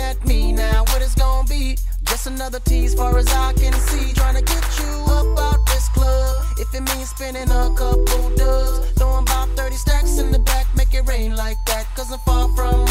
at me now, what it's gonna be? Just another tease far as I can see. Trying to get you up out this club. If it means spending a couple dubs, throwing about 30 stacks in the back, make it rain like that. Cause I'm far from